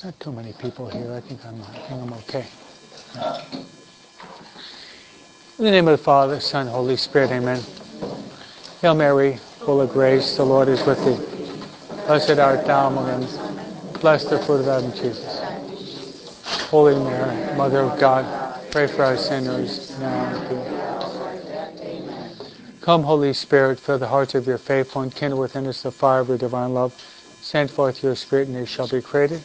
Not too many people here. I think I'm okay. In the name of the Father, Son, Holy Spirit, amen. Hail Mary, full of grace, the Lord is with thee. Blessed art thou among women, blessed the fruit of thy womb, Jesus. Holy Mary, Mother of God, pray for us sinners, now and at the end. Come, Holy Spirit, fill the hearts of your faithful and kindle within us the fire of your divine love. Send forth your Spirit, and they shall be created.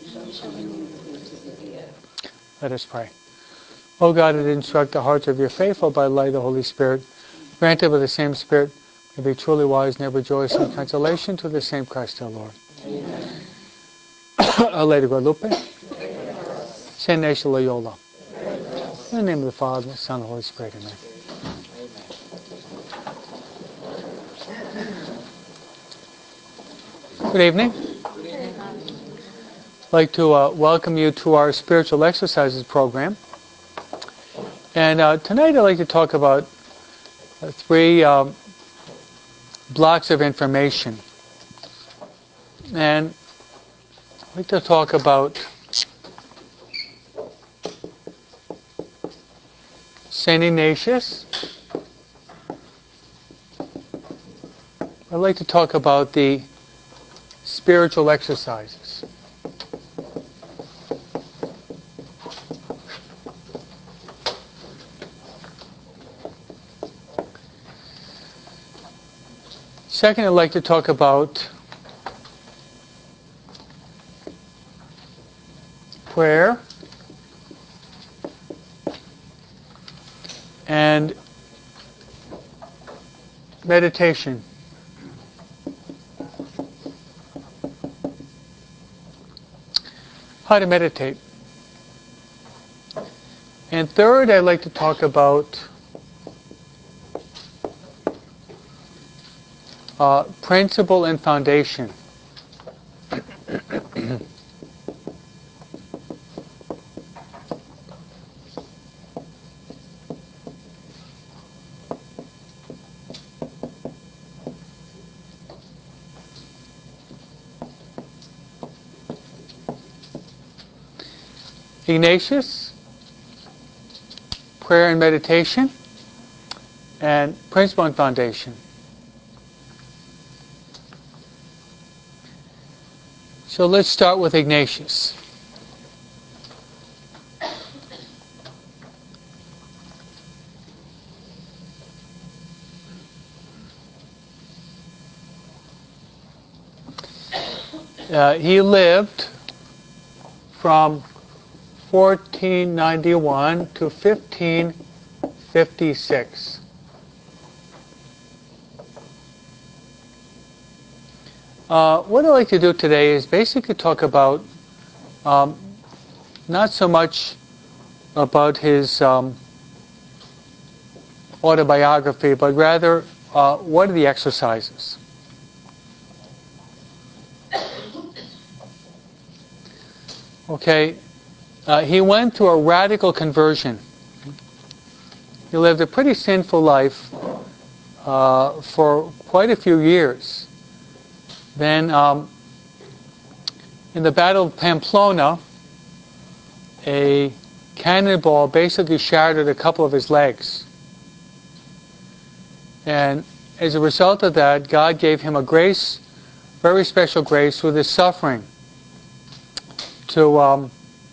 Let us pray. O God, that instruct the hearts of your faithful by the light of the Holy Spirit, grant that with the same Spirit may be truly wise and ever rejoice in consolation to the same Christ our Lord. Our Lady of Guadalupe, Saint Ignatius Loyola. In the name of the Father, the Son, and the Holy Spirit, amen. Good evening. I'd like to welcome you to our spiritual exercises program. And tonight I'd like to talk about three blocks of information. And I'd like to talk about Saint Ignatius. I'd like to talk about the spiritual exercises. Second, I'd like to talk about prayer and meditation. How to meditate. And third, I'd like to talk about principle and foundation. Ignatius, prayer and meditation, and principle and foundation. So let's start with Ignatius. He lived from 1491 to 1556. What I'd like to do today is basically talk about not so much about his autobiography, but rather what are the exercises. Okay, he went through a radical conversion. He lived a pretty sinful life for quite a few years. Then, in the Battle of Pamplona, a cannonball basically shattered a couple of his legs. And as a result of that, God gave him a grace, very special grace, through this suffering to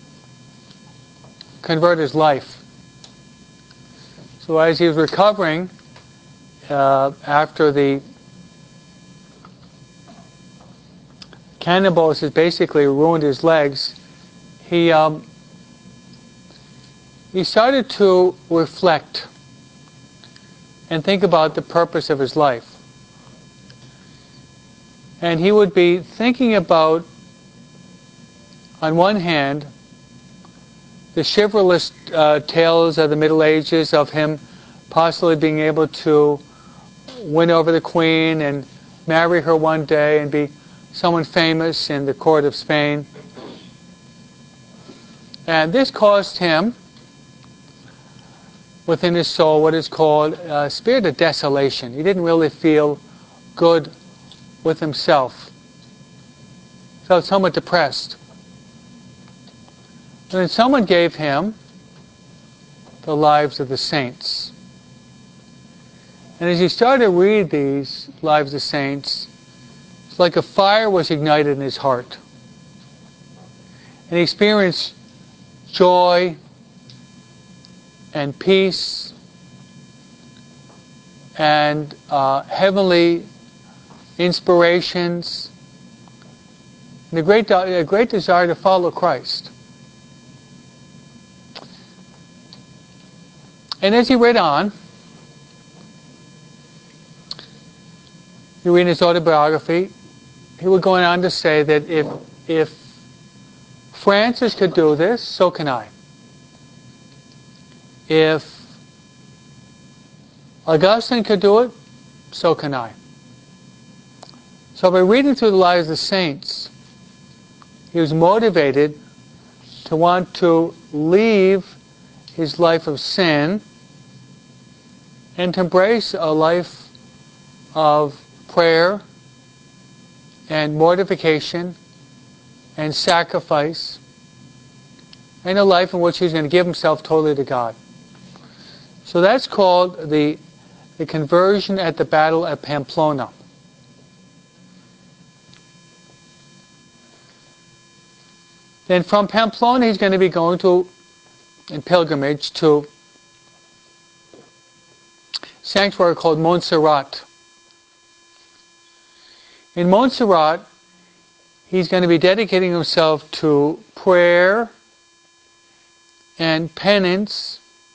convert his life. So as he was recovering after the cannonballs had basically ruined his legs, he started to reflect and think about the purpose of his life. And he would be thinking about, on one hand, the chivalrous tales of the Middle Ages of him possibly being able to win over the Queen and marry her one day and be someone famous in the court of Spain. And this caused him, within his soul, what is called a spirit of desolation. He didn't really feel good with himself. Felt somewhat depressed. And then someone gave him the lives of the saints. And as he started to read these lives of saints, it's like a fire was ignited in his heart. And he experienced joy and peace and heavenly inspirations and a great desire to follow Christ. And as he read on, you read his autobiography, he was going on to say that if Francis could do this, so can I. If Augustine could do it, so can I. So by reading through the lives of the saints, he was motivated to want to leave his life of sin and to embrace a life of prayer and mortification and sacrifice, and a life in which he's going to give himself totally to God. So that's called the conversion at the Battle of Pamplona. Then from Pamplona he's going to be going in pilgrimage to a sanctuary called Montserrat. In Montserrat, he's going to be dedicating himself to prayer and penance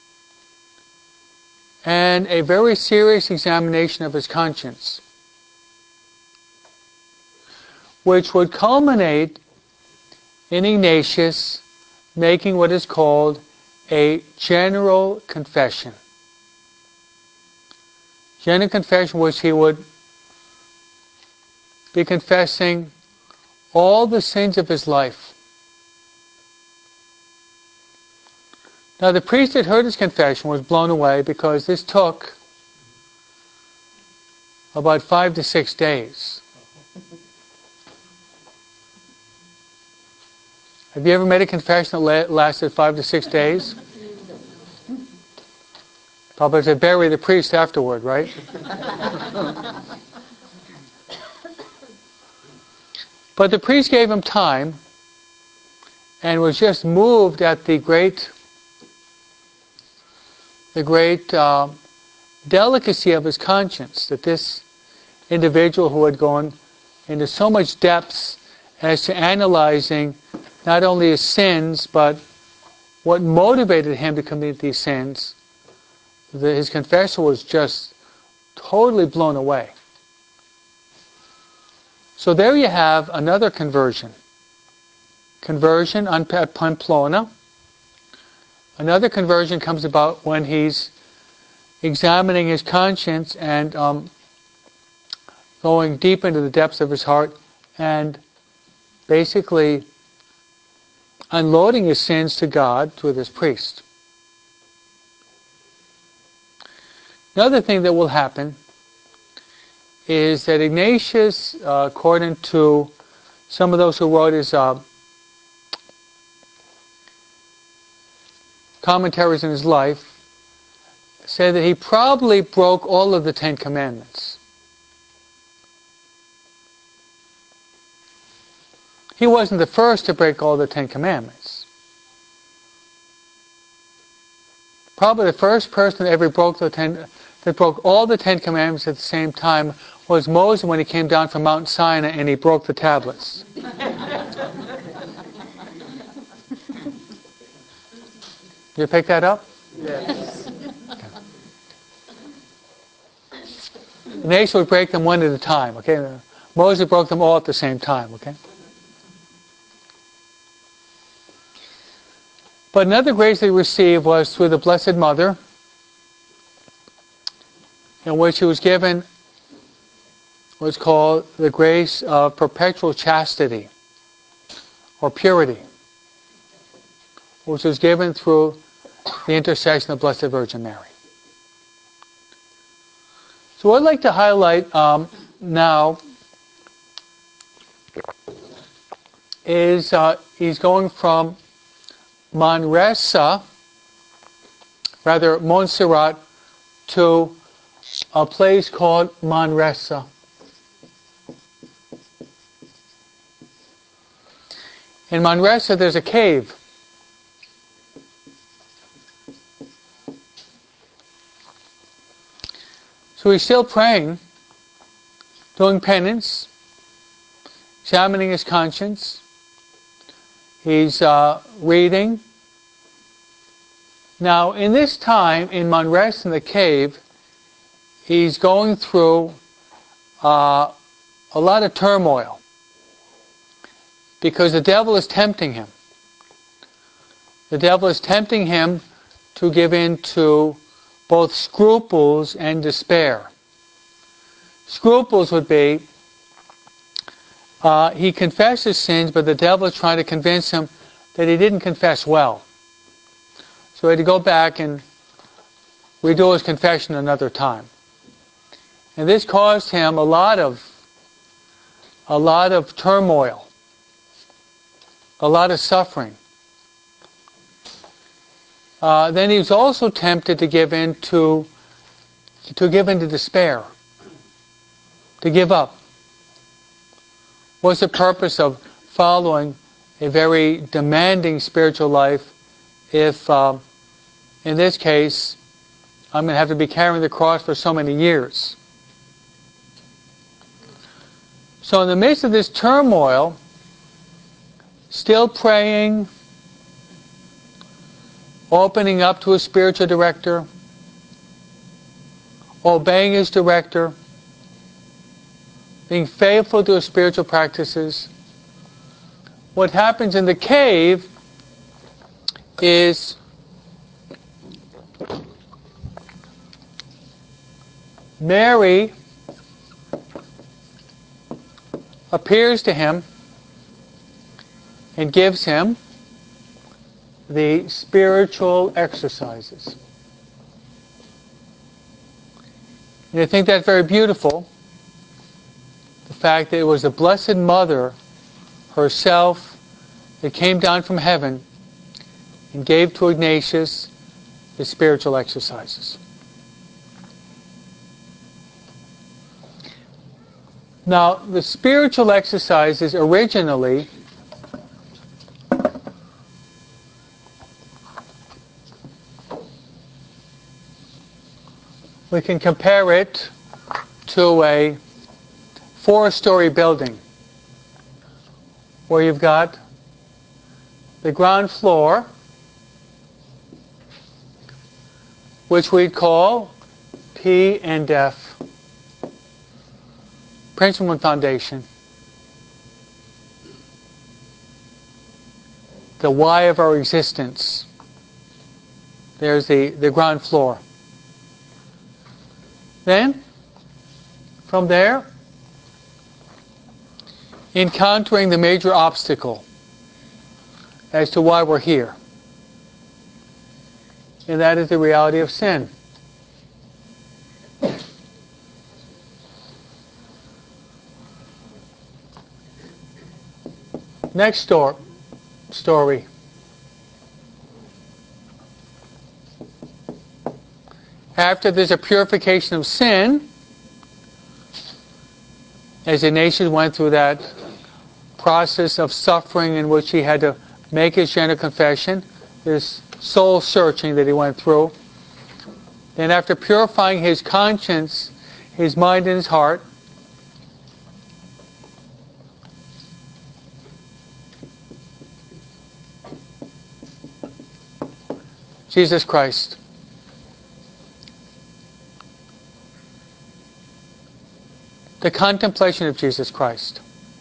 and a very serious examination of his conscience, which would culminate in Ignatius making what is called a general confession. General confession, which he would be confessing all the sins of his life. Now the priest that heard his confession was blown away because this took about 5 to 6 days. Have you ever made a confession that lasted 5 to 6 days? Probably to bury the priest afterward, right? But the priest gave him time and was just moved at the great delicacy of his conscience, that this individual who had gone into so much depths as to analyzing not only his sins, but what motivated him to commit these sins, his confessor was just totally blown away. So there you have another conversion. Conversion at Pamplona. Another conversion comes about when he's examining his conscience and going deep into the depths of his heart and basically unloading his sins to God through this priest. Another thing that will happen is that Ignatius, according to some of those who wrote his commentaries on his life, say that he probably broke all of the 10 Commandments. He wasn't the first to break all the 10 Commandments. Probably the first person that ever broke all the 10 Commandments at the same time was Moses when he came down from Mount Sinai and he broke the tablets. You pick that up? Yes. Ignatius would break them one at a time, okay? Moses broke them all at the same time, okay? But another grace they received was through the Blessed Mother, in which he was given what's called the grace of perpetual chastity, or purity, which was given through the intercession of the Blessed Virgin Mary. So what I'd like to highlight now is he's going from Manresa, rather Montserrat, to a place called Manresa. In Manresa there's a cave. So he's still praying, doing penance, examining his conscience. He's reading. Now, in this time, in Manresa in the cave, he's going through a lot of turmoil because the devil is tempting him. The devil is tempting him to give in to both scruples and despair. Scruples would be, he confessed his sins, but the devil is trying to convince him that he didn't confess well. So he had to go back and redo his confession another time. And this caused him a lot of turmoil, a lot of suffering. Then he was also tempted to give in to despair, to give up. What's the purpose of following a very demanding spiritual life if, in this case, I'm going to have to be carrying the cross for so many years? So in the midst of this turmoil, still praying, opening up to a spiritual director, obeying his director, being faithful to his spiritual practices. What happens in the cave is Mary appears to him and gives him the spiritual exercises. And I think that's very beautiful. The fact that it was the Blessed Mother herself that came down from heaven and gave to Ignatius the spiritual exercises. Now, the spiritual exercises originally we can compare it to a 4-story building where you've got the ground floor, which we'd call P and F, principle and foundation. The why of our existence. There's the ground floor. Then, from there, encountering the major obstacle as to why we're here. And that is the reality of sin. Next story. After there's a purification of sin, as Ignatius went through that process of suffering in which he had to make his general confession, this soul searching that he went through. Then after purifying his conscience, his mind and his heart, Jesus Christ. The contemplation of Jesus Christ.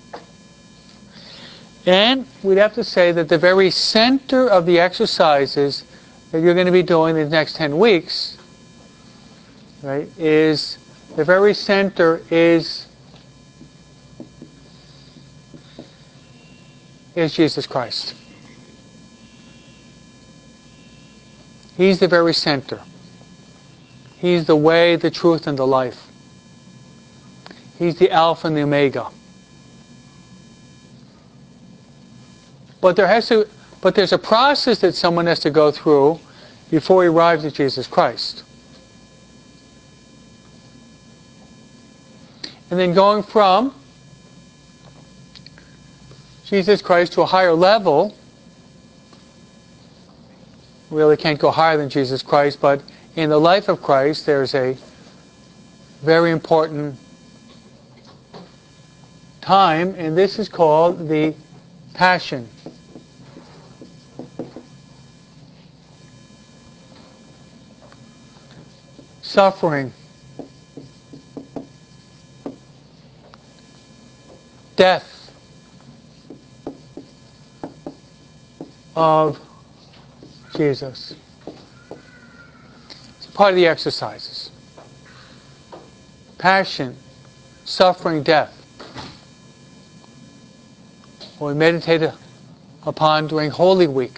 And we'd have to say that the very center of the exercises that you're going to be doing in the next 10 weeks, right, is the very center is Jesus Christ. He's the very center. He's the way, the truth, and the life. He's the Alpha and the Omega. But there has to But there's a process that someone has to go through before he arrives at Jesus Christ. And then going from Jesus Christ to a higher level, really can't go higher than Jesus Christ, but in the life of Christ there's a very important time, and this is called the Passion. Suffering. Death of Jesus. It's part of the exercises. Passion, suffering, death. What we meditate upon during Holy Week.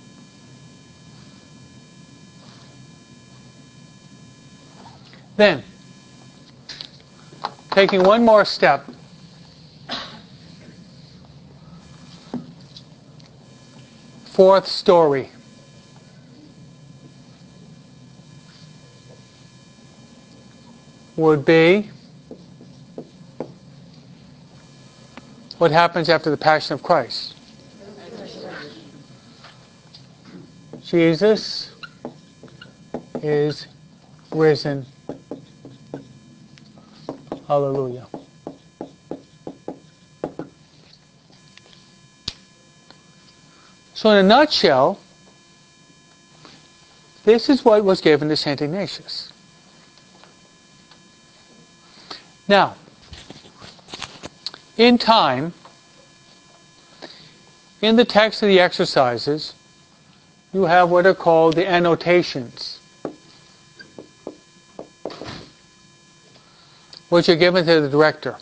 Then, taking one more step, fourth story. Would be what happens after the Passion of Christ. Jesus is risen. Hallelujah. So in a nutshell, this is what was given to St. Ignatius. Now, in time, in the text of the exercises, you have what are called the annotations, which are given to the director.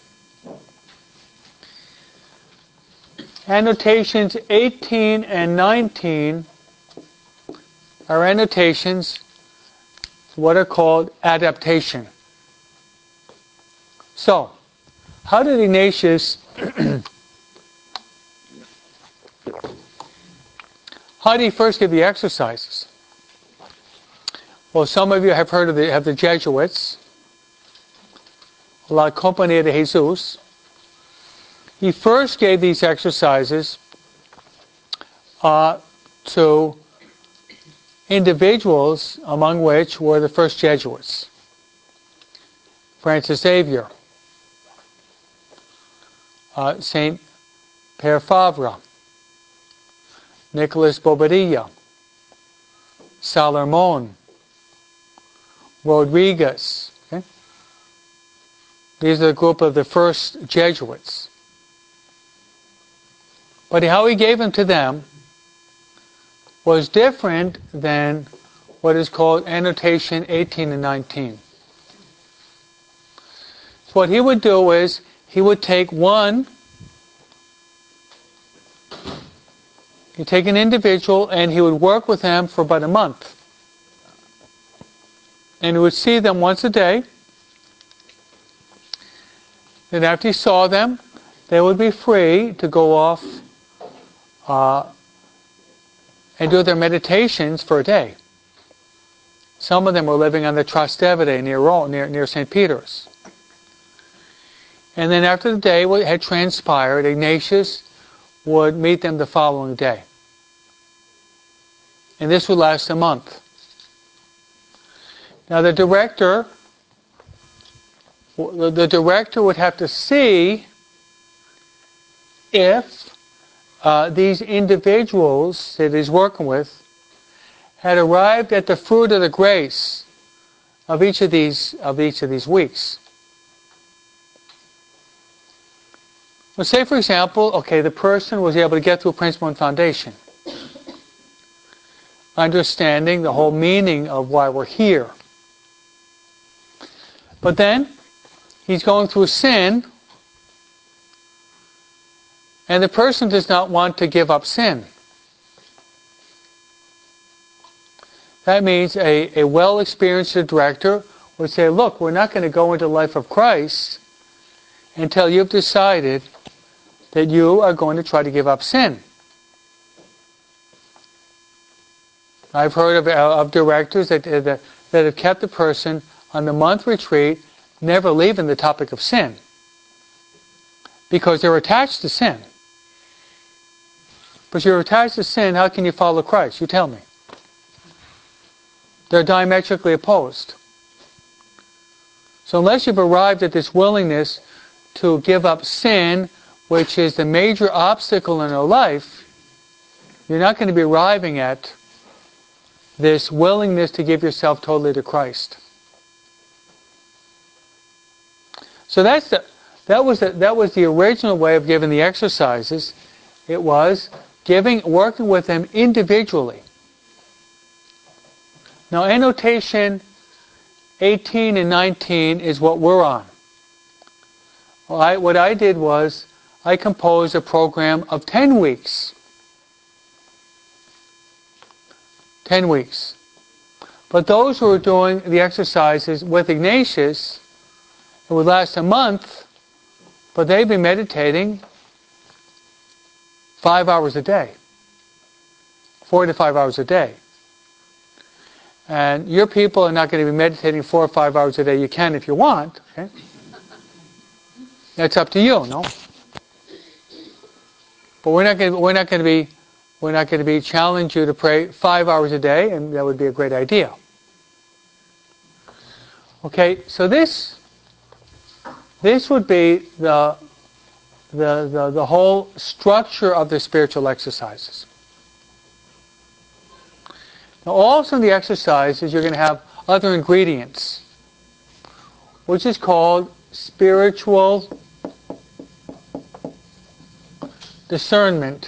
Annotations 18 and 19 are annotations, what are called adaptation. So, how did Ignatius, how did he first give the exercises? Well, some of you have heard of the Jesuits, La Compañía de Jesus. He first gave these exercises to individuals, among which were the first Jesuits. Francis Xavier, Saint Père Favre, Nicolas Bobadilla, Salermon, Rodriguez. Okay? These are the group of the first Jesuits. But how he gave them to them was different than what is called annotation 18 and 19. So what he would do is, he would take he'd take an individual and he would work with them for about a month. And he would see them once a day. Then after he saw them, they would be free to go off and do their meditations for a day. Some of them were living on the Trastevere near Rome, near St. Peter's. And then after the day had transpired, Ignatius would meet them the following day. And this would last a month. Now the director would have to see if these individuals that he's working with had arrived at the fruit of the grace of each of these weeks. Well, say for example, okay, the person was able to get through Principle and Foundation, understanding the whole meaning of why we're here. But then he's going through sin, and the person does not want to give up sin. That means a well-experienced director would say, look, we're not going to go into the life of Christ until you've decided that you are going to try to give up sin. I've heard of directors that have kept the person on the month retreat, never leaving the topic of sin, because they're attached to sin. But if you're attached to sin, how can you follow Christ? You tell me. They're diametrically opposed. So unless you've arrived at this willingness to give up sin, which is the major obstacle in our life, you're not going to be arriving at this willingness to give yourself totally to Christ. So that was the original way of giving the exercises. It was working with them individually. Now, annotation 18 and 19 is what we're on. What I did was I composed a program of 10 weeks. 10 weeks. But those who are doing the exercises with Ignatius, it would last a month, but they'd be meditating 5 hours a day. 4 to 5 hours a day. And your people are not going to be meditating 4 or 5 hours a day. You can if you want. Okay? That's up to you, no? But we're not going to be challenging you to pray 5 hours a day, and that would be a great idea. Okay, so this would be the whole structure of the spiritual exercises. Now, also in the exercises, you're going to have other ingredients, which is called spiritual discernment.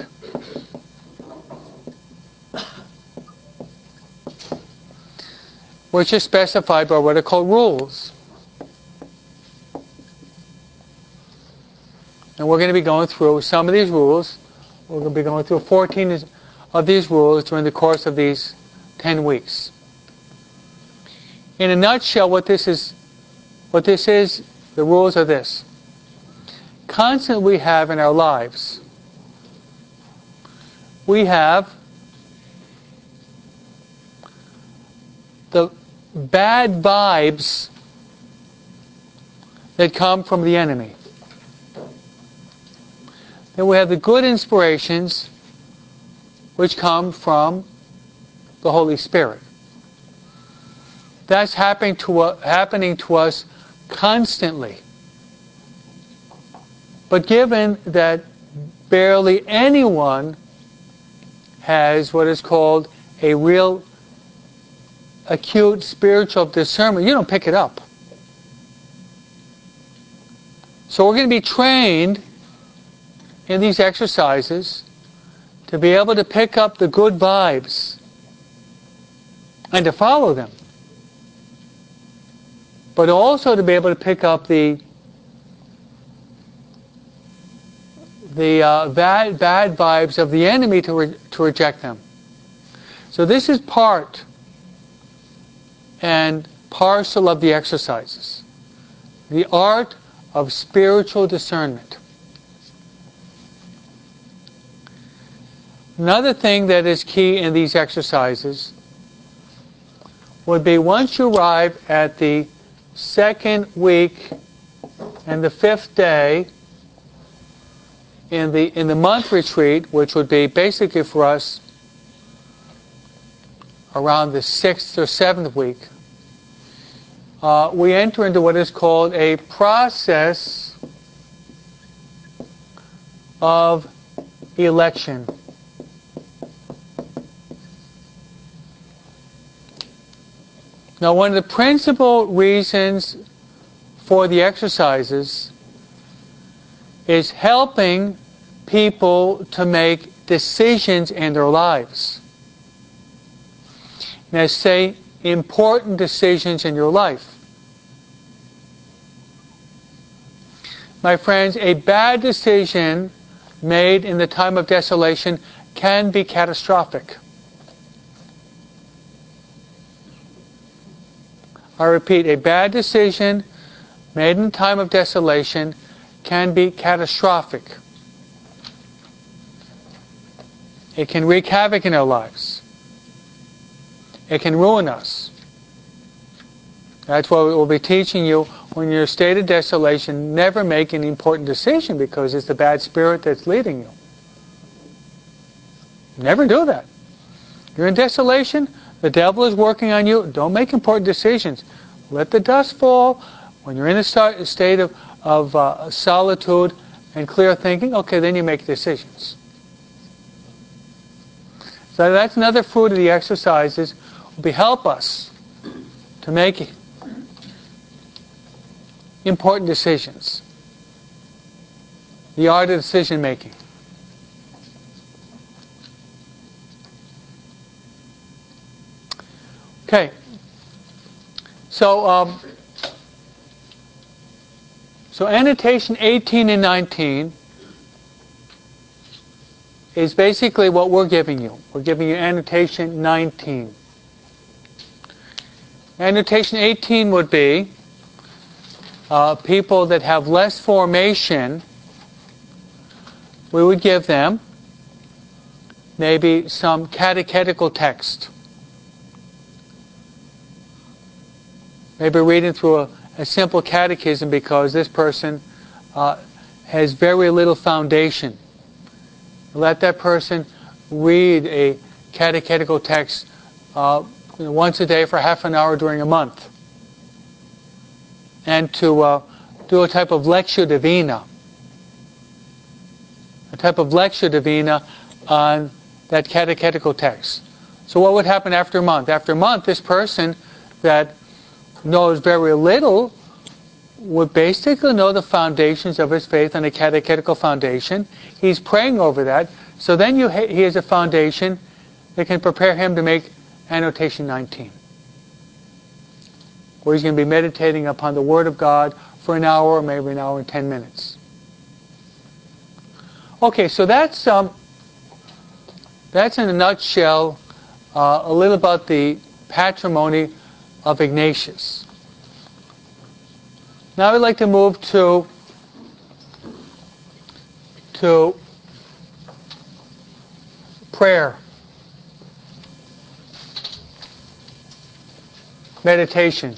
Which is specified by what are called rules. And we're going to be going through some of these rules. We're going to be going through 14 of these rules during the course of these 10 weeks. In a nutshell, what this is, the rules are this. Constantly we have in our lives, we have the bad vibes that come from the enemy. Then we have the good inspirations which come from the Holy Spirit. That's happening to us constantly. But given that barely anyone has what is called a real acute spiritual discernment, you don't pick it up. So we're going to be trained in these exercises to be able to pick up the good vibes and to follow them. But also to be able to pick up the bad vibes of the enemy to reject them. So this is part and parcel of the exercises. The art of spiritual discernment. Another thing that is key in these exercises would be once you arrive at the second week and the 5th day in the month retreat, which would be basically for us around the 6th or 7th week, we enter into what is called a process of election. Now, one of the principal reasons for the exercises is helping people to make decisions in their lives. And I say important decisions in your life. My friends, a bad decision made in the time of desolation can be catastrophic. I repeat, a bad decision made in time of desolation can be catastrophic. It can wreak havoc in our lives. it can ruin us. That's what we'll be teaching you when you're in a state of desolation. Never make an important decision because it's the bad spirit that's leading you. Never do that. You're in desolation. The devil is working on you. Don't make important decisions. Let the dust fall. When you're in a state of solitude and clear thinking, okay, then you make decisions. So that's another fruit of the exercises. Will help us to make important decisions. The art of decision making. Okay. So annotation 18 and 19 is basically what we're giving you. We're giving you annotation 19. Annotation 18 would be people that have less formation. We would give them maybe some catechetical text. Maybe reading through a simple catechism because this person has very little foundation. Let that person read a catechetical text once a day for half an hour during a month. And to do a type of lectio divina. A type of lectio divina on that catechetical text. So what would happen after a month? After a month, this person that knows very little would basically know the foundations of his faith on a catechetical foundation. He's praying over that. So then he has a foundation that can prepare him to make annotation 19. Where he's going to be meditating upon the Word of God for an hour or maybe an hour and 10 minutes. Okay, so that's in a nutshell a little about the patrimony of Ignatius. Now I'd like to move to prayer, meditation.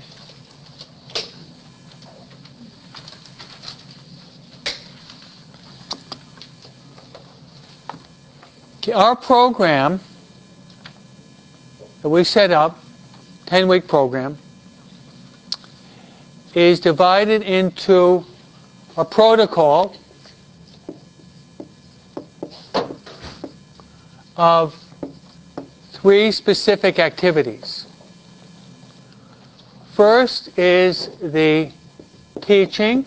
Okay, our program that we set up, 10-week program, is divided into a protocol of 3 specific activities. First is the teaching,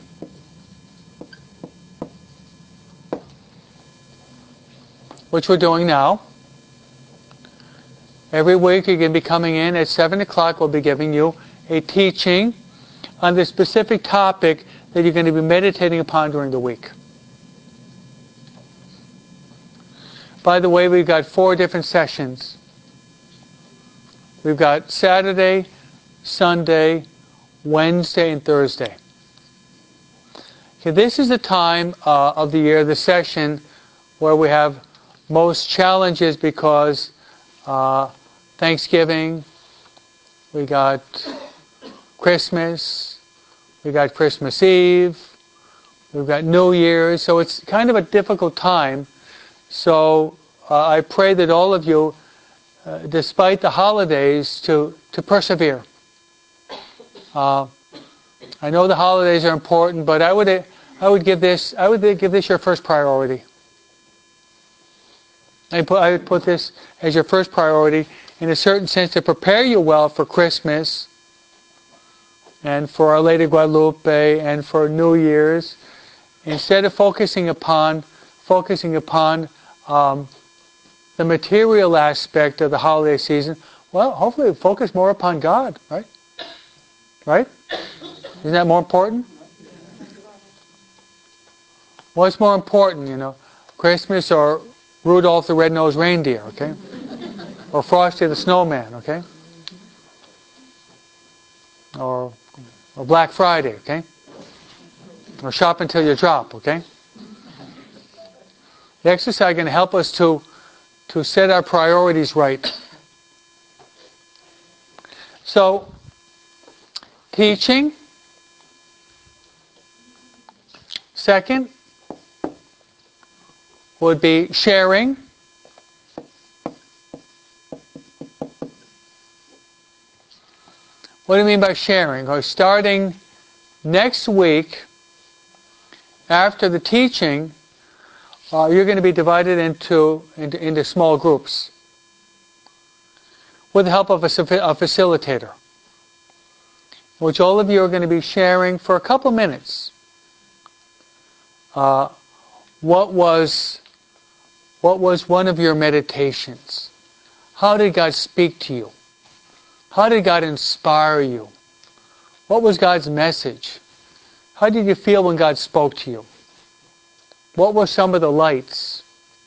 which we're doing now. Every week you're going to be coming in at 7 o'clock. We'll be giving you a teaching on the specific topic that you're going to be meditating upon during the week. By the way, we've got 4 different sessions. We've got Saturday, Sunday, Wednesday, and Thursday. Okay, this is the time of the year, the session, where we have most challenges because Thanksgiving, we got Christmas, we got Christmas Eve, we've got New Year's, so it's kind of a difficult time. So I pray that all of you, despite the holidays, to persevere. I know the holidays are important, but I would give this your first priority. I would put this as your first priority in a certain sense to prepare you well for Christmas and for Our Lady of Guadalupe and for New Year's. Instead of focusing upon the material aspect of the holiday season, well, hopefully focus more upon God, right? Right? Isn't that more important? What's more important, Christmas or Rudolph the Red-Nosed Reindeer, okay? Or Frosty the Snowman, okay? Or Black Friday, okay? Or shop until you drop, okay? The exercise is going to help us to set our priorities right. So, teaching. Second would be sharing. What do you mean by sharing? Or starting next week, after the teaching, you're going to be divided into small groups with the help of a facilitator, which all of you are going to be sharing for a couple minutes. What was one of your meditations? How did God speak to you? How did God inspire you? What was God's message? How did you feel when God spoke to you? What were some of the lights?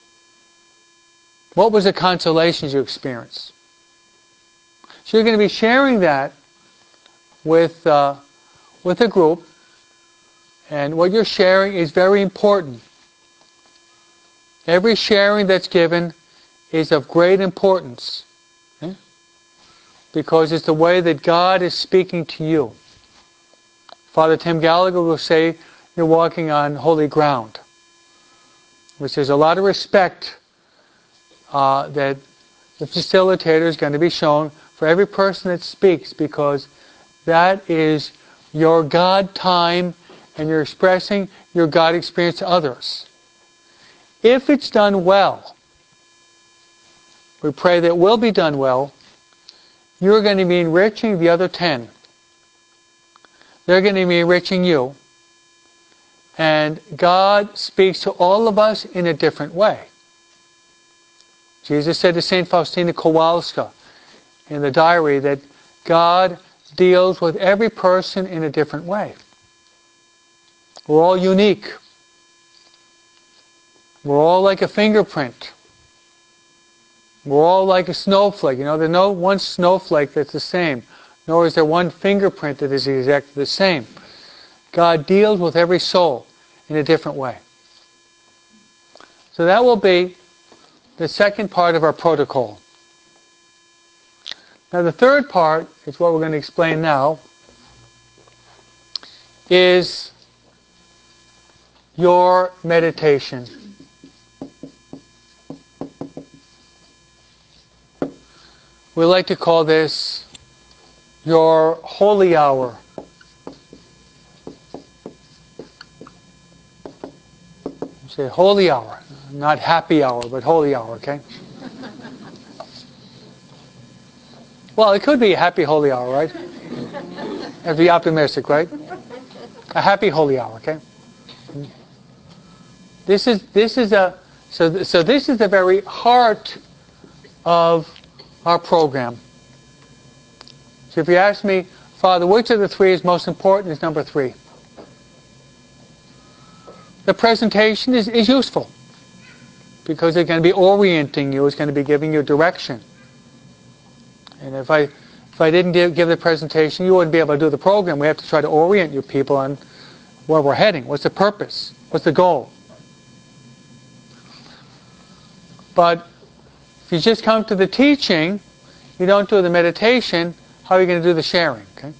What was the consolations you experienced? So you're going to be sharing that with a group, and what you're sharing is very important. Every sharing that's given is of great importance, okay? Because it's the way that God is speaking to you. Father Tim Gallagher will say you're walking on holy ground, which there's a lot of respect that the facilitator is going to be shown for every person that speaks, because that is your God time and you're expressing your God experience to others. If it's done well, we pray that it will be done well, you're going to be enriching the other 10. They're going to be enriching you. And God speaks to all of us in a different way. Jesus said to St. Faustina Kowalska in the diary that God deals with every person in a different way. We're all unique. We're all like a fingerprint. We're all like a snowflake. You know, there's no one snowflake that's the same, nor is there one fingerprint that is exactly the same. God deals with every soul in a different way. So that will be the second part of our protocol. Now the third part is what we're going to explain now, is your meditation. We like to call this your holy hour. Say holy hour, not happy hour, but holy hour, okay? Well, it could be a happy holy hour, right? Have to be optimistic, right? A happy holy hour, okay? This is the very heart of our program. So if you ask me, Father, which of the three is most important, is number 3. The presentation is useful because it's going to be orienting you, it's going to be giving you direction. And if I didn't give the presentation, you wouldn't be able to do the program. We have to try to orient you people on where we're heading. What's the purpose? What's the goal? But if you just come to the teaching, you don't do the meditation, how are you going to do the sharing? Okay?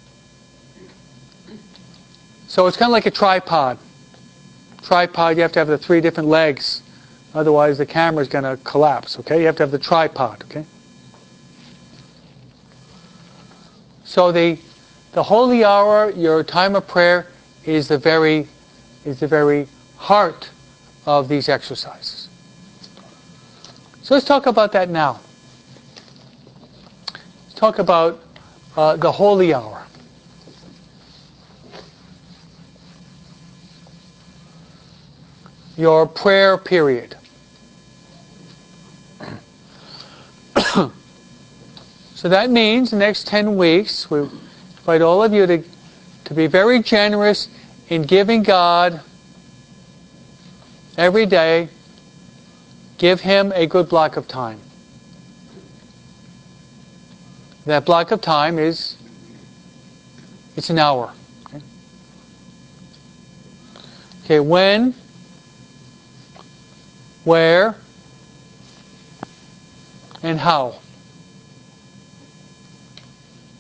So it's kind of like a tripod. Tripod, you have to have the 3 different legs. Otherwise the camera is going to collapse. Okay? You have to have the tripod. Okay? So the holy hour, your time of prayer, is the very heart of these exercises. So let's talk about that now. Let's talk about the holy hour. Your prayer period. So that means the next 10 weeks, we invite all of you to be very generous in giving God every day. Give Him a good block of time. That block of time it's an hour. Okay, when, where, and how.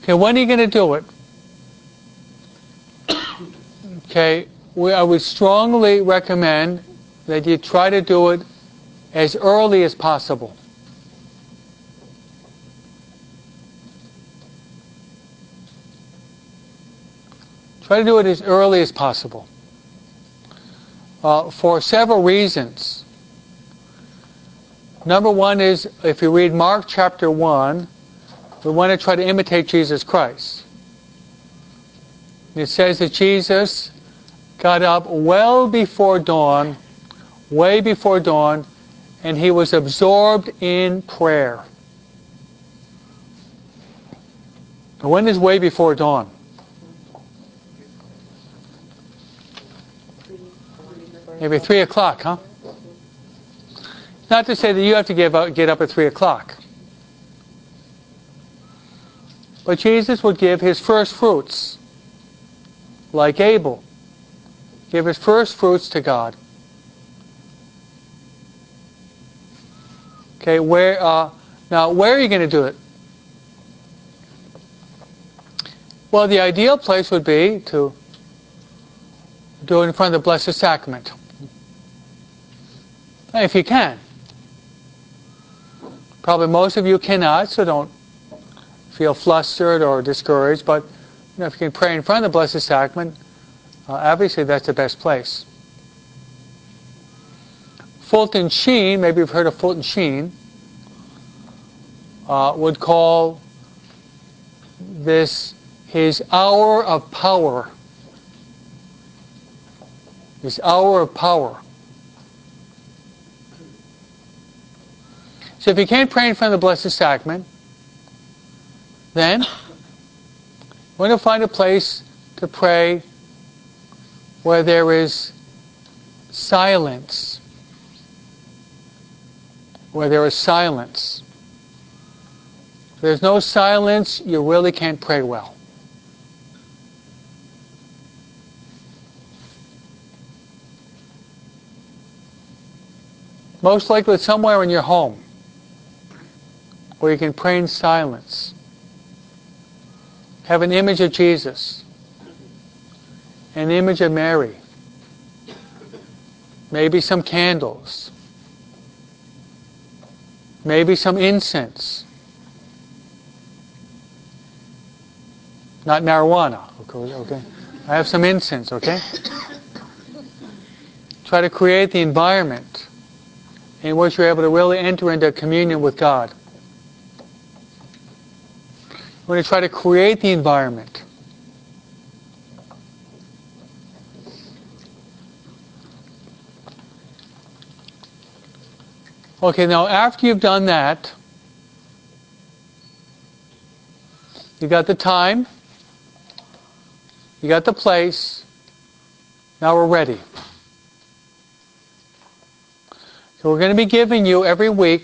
Okay, when are you going to do it? Okay, I would strongly recommend that you try to do it as early as possible. Try to do it as early as possible. For several reasons. Number one is, if you read Mark chapter 1, we want to try to imitate Jesus Christ. It says that Jesus got up well before dawn, way before dawn, and he was absorbed in prayer. When is way before dawn? Maybe 3 o'clock, huh? Not to say that you have to get up at 3 o'clock. But Jesus would give his first fruits, like Abel. Give his first fruits to God. Okay, now where are you going to do it? Well, the ideal place would be to do it in front of the Blessed Sacrament. If you can. Probably most of you cannot, so don't feel flustered or discouraged, but if you can pray in front of the Blessed Sacrament, obviously that's the best place. Fulton Sheen, maybe you've heard of Fulton Sheen, would call this his hour of power. His hour of power. So if you can't pray in front of the Blessed Sacrament, then you want to find a place to pray where there is silence. Where there is silence. If there's no silence, you really can't pray well. Most likely it's somewhere in your home where you can pray in silence. Have an image of Jesus, an image of Mary, maybe some candles, maybe some incense. Not marijuana, okay? I have some incense, okay? Try to create the environment in which you're able to really enter into communion with God. We're going to try to create the environment. Okay, now after you've done that, you got the time, you got the place, now we're ready. So we're going to be giving you every week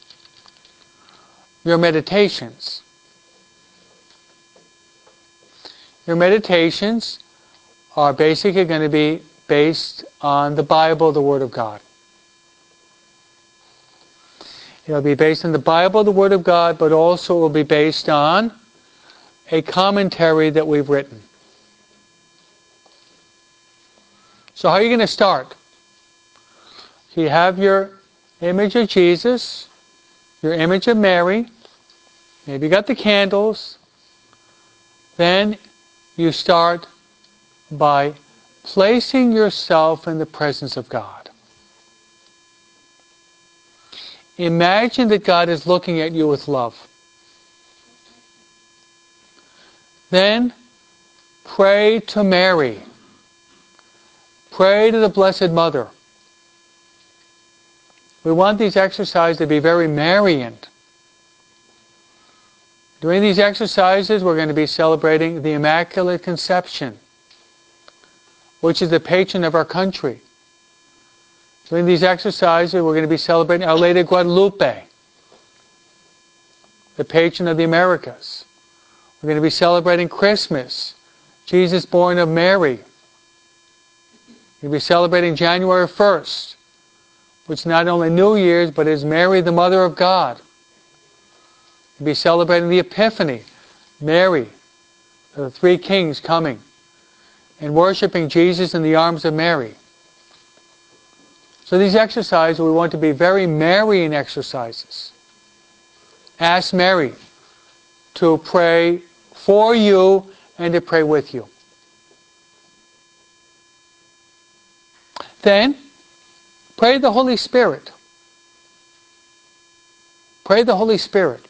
your meditations. Your meditations are basically going to be based on the Bible, the Word of God. It'll be based on the Bible, the Word of God, but also it will be based on a commentary that we've written. So how are you going to start? So you have your image of Jesus, your image of Mary, maybe you got the candles. Then you start by placing yourself in the presence of God. Imagine that God is looking at you with love. Then pray to Mary. Pray to the Blessed Mother. We want these exercises to be very Marian. During these exercises, we're going to be celebrating the Immaculate Conception, which is the patron of our country. During these exercises, we're going to be celebrating Our Lady of Guadalupe, the patron of the Americas. We're going to be celebrating Christmas, Jesus born of Mary. We're going to be celebrating January 1st, which is not only New Year's, but is Mary, the Mother of God. We'll be celebrating the Epiphany, Mary, the three kings coming and worshiping Jesus in the arms of Mary. So these exercises, we want to be very Marian exercises. Ask Mary to pray for you and to pray with you. Then, pray the Holy Spirit. Pray the Holy Spirit.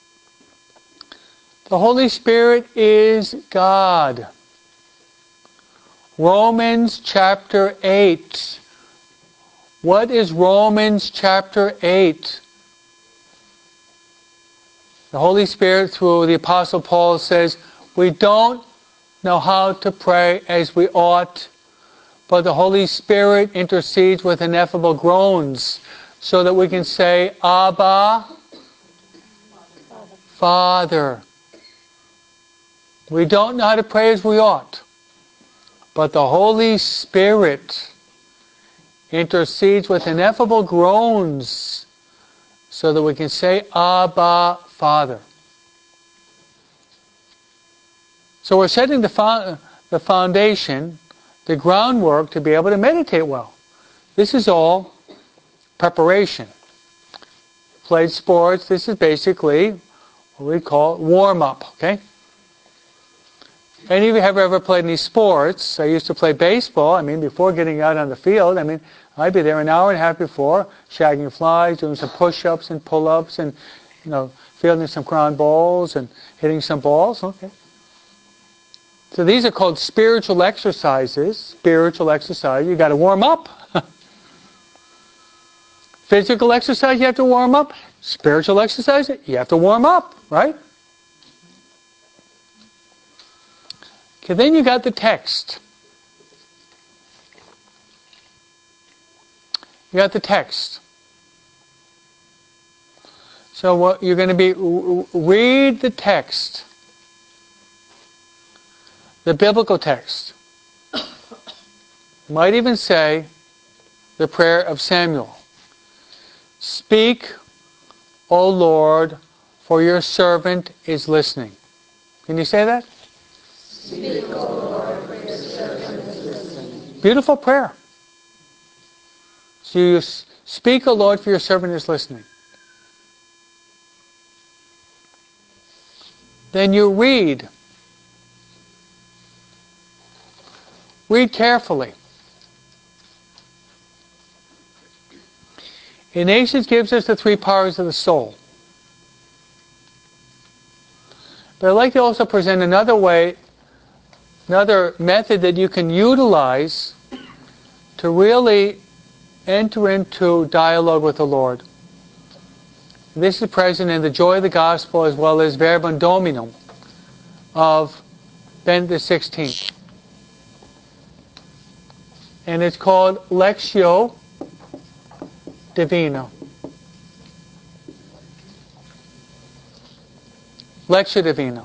The Holy Spirit is God. Romans chapter 8. What is Romans chapter 8? The Holy Spirit, through the Apostle Paul, says, we don't know how to pray as we ought, but the Holy Spirit intercedes with ineffable groans so that we can say, Abba, Father. We don't know how to pray as we ought, but the Holy Spirit intercedes with ineffable groans so that we can say, Abba, Father. So we're setting the foundation, the groundwork to be able to meditate well. This is all preparation. Played sports, this is basically what we call warm-up, okay? Any of you have ever played any sports? I used to play baseball. Before getting out on the field, I'd be there an hour and a half before, shagging flies, doing some push-ups and pull-ups, and fielding some ground balls and hitting some balls. Okay. So these are called spiritual exercises. Spiritual exercise. You got to warm up. Physical exercise, you have to warm up. Spiritual exercise, you have to warm up, right? Okay, then you got the text. You got the text. So what you're going to be, read the text. The biblical text. Might even say the prayer of Samuel. Speak, O Lord, for your servant is listening. Can you say that? Speak, O Lord, for your servant is listening. Beautiful prayer. So you speak, O Lord, for your servant is listening. Then you read. Read carefully. Ignatius gives us the three powers of the soul. But I'd like to also present another way, another method that you can utilize to really enter into dialogue with the Lord. This is present in the Joy of the Gospel as well as Verbum Dominum of Benedict XVI. And it's called Lectio Divina. Lectio Divina.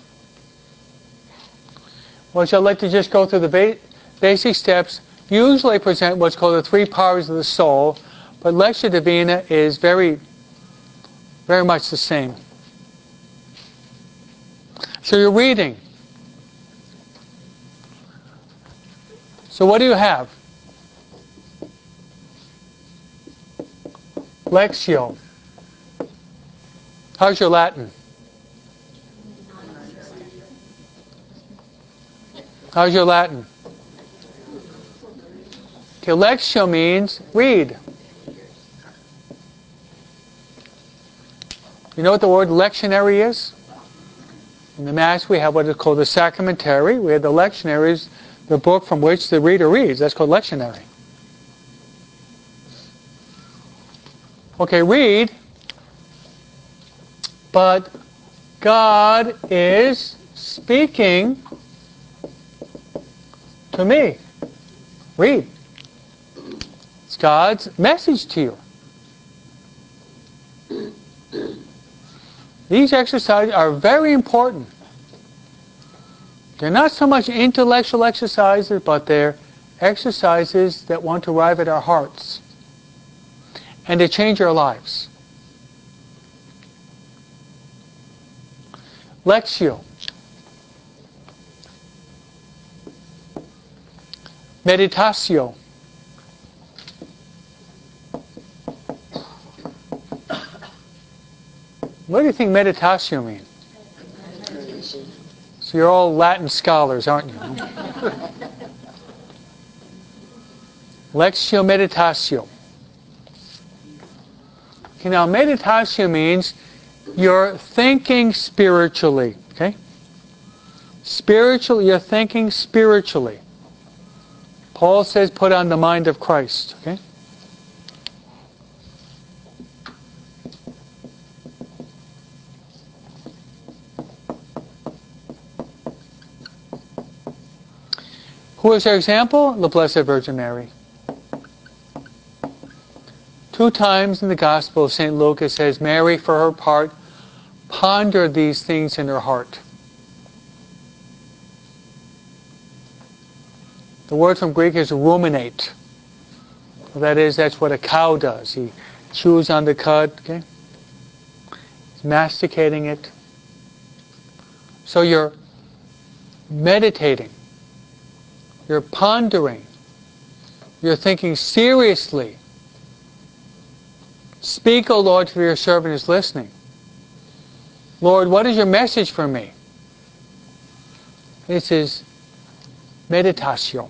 Which I'd like to just go through the basic steps. Usually I present what's called the three powers of the soul, but Lectio Divina is very, very much the same. So you're reading. So what do you have? Lectio. How's your Latin? How's your Latin? Okay, lectio means read. You know what the word lectionary is? In the Mass we have what is called the sacramentary. We have the lectionaries, the book from which the reader reads. That's called lectionary. Okay, read. But God is speaking to me. Read. It's God's message to you. These exercises are very important. They're not so much intellectual exercises, but they're exercises that want to arrive at our hearts and to change our lives. Lectio. Meditatio. What do you think meditatio means? So you're all Latin scholars, aren't you? Lectio meditatio. Okay, now meditatio means you're thinking spiritually. Okay? Spiritually, you're thinking spiritually. Paul says put on the mind of Christ. Okay? Who is our example? The Blessed Virgin Mary. 2 times in the Gospel of St. Luke it says, Mary, for her part, pondered these things in her heart. The word from Greek is ruminate. That is, that's what a cow does. He chews on the cud, okay? He's masticating it. So you're meditating. You're pondering. You're thinking seriously. Speak, O Lord, for your servant is listening. Lord, what is your message for me? This is meditatio.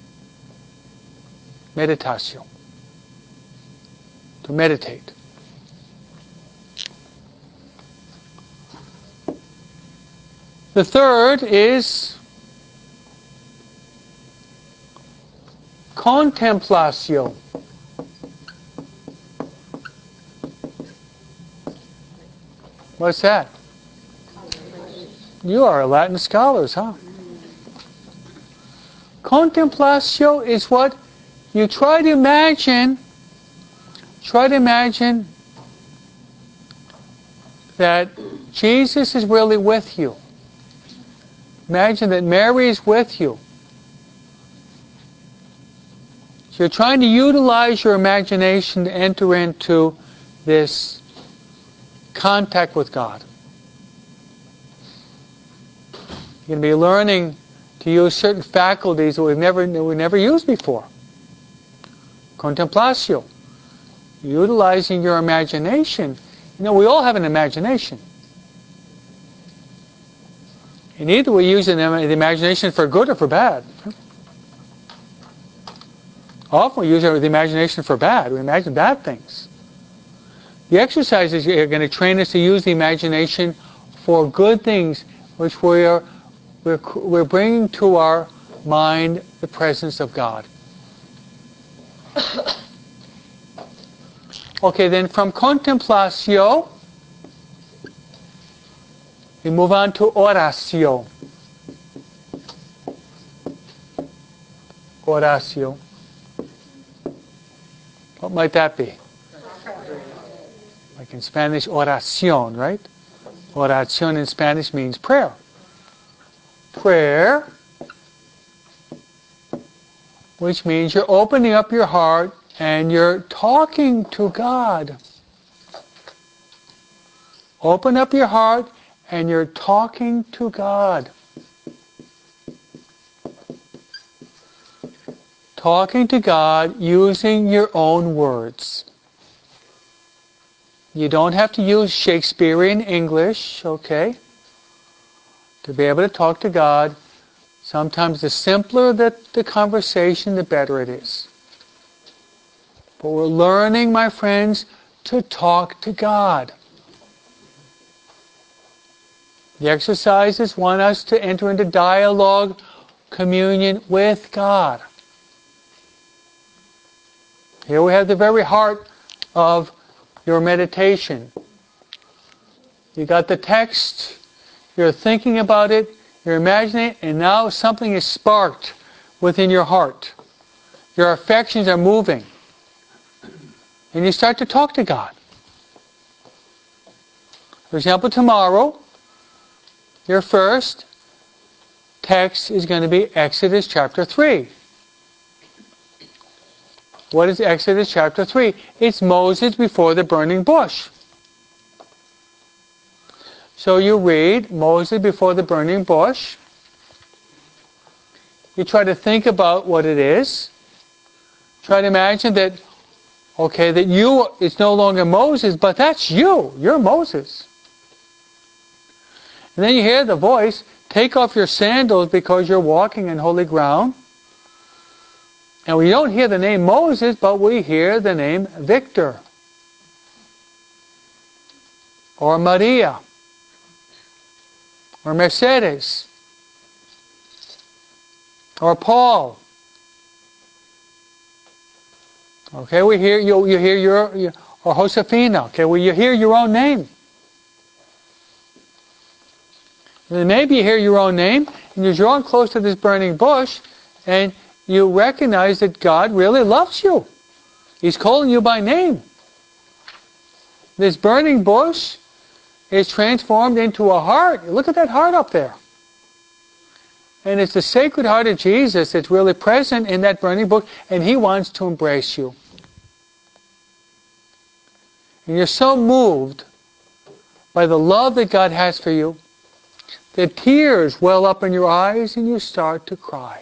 Meditatio. To meditate. The third is contemplatio. What's that? You are Latin scholars, huh? Contemplatio is what you try to imagine. Try to imagine that Jesus is really with you. Imagine that Mary is with you. So you're trying to utilize your imagination to enter into this contact with God. You're going to be learning to use certain faculties that we've never used before. Contemplatio. Utilizing your imagination. You know, we all have an imagination. And either we use the imagination for good or for bad. Often we use the imagination for bad. We imagine bad things. The exercises are going to train us to use the imagination for good things, which we're bringing to our mind the presence of God. Okay, then from contemplatio, we move on to oratio. Oratio. What might that be? Like in Spanish, oración, right? Oración in Spanish means prayer. Prayer, which means you're opening up your heart and you're talking to God. Open up your heart and you're talking to God. Talking to God using your own words. You don't have to use Shakespearean English, okay? To be able to talk to God, sometimes the simpler the conversation, the better it is. But we're learning, my friends, to talk to God. The exercises want us to enter into dialogue, communion with God. Here we have the very heart of your meditation. You got the text, you're thinking about it, you're imagining it, and now something is sparked within your heart. Your affections are moving. And you start to talk to God. For example, tomorrow, your first text is going to be Exodus chapter 3. What is Exodus chapter 3? It's Moses before the burning bush. So you read Moses before the burning bush, You try to think about what it is. Try to imagine that, okay, that you, it's no longer Moses, but that's you. You're Moses. And then you hear the voice, take off your sandals because you're walking in holy ground. And we don't hear the name Moses, but we hear the name Victor. Or Maria. Or Mercedes. Or Paul. Okay, we hear you hear your or Josefina. Okay, well you hear your own name. And then maybe you hear your own name and you're drawn close to this burning bush and you recognize that God really loves you. He's calling you by name. This burning bush is transformed into a heart. Look at that heart up there. And it's the Sacred Heart of Jesus that's really present in that burning bush, and He wants to embrace you. And you're so moved by the love that God has for you that tears well up in your eyes and you start to cry.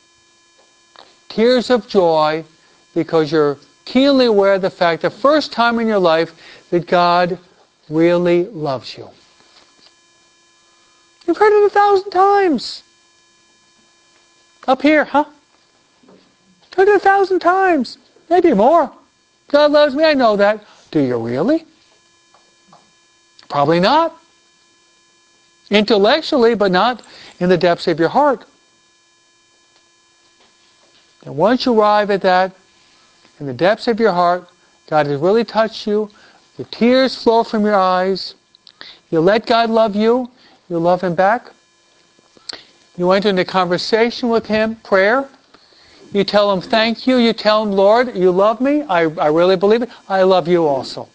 Tears of joy because you're keenly aware of the fact, the first time in your life, that God really loves you. You've heard it 1,000 times. Up here, huh? Heard it 1,000 times. Maybe more. God loves me, I know that. Do you really? Probably not. Intellectually, but not in the depths of your heart. And once you arrive at that, in the depths of your heart, God has really touched you. The tears flow from your eyes. You let God love you. You love Him back. You enter into conversation with Him, prayer. You tell Him thank you. You tell Him, Lord, you love me. I really believe it. I love you also.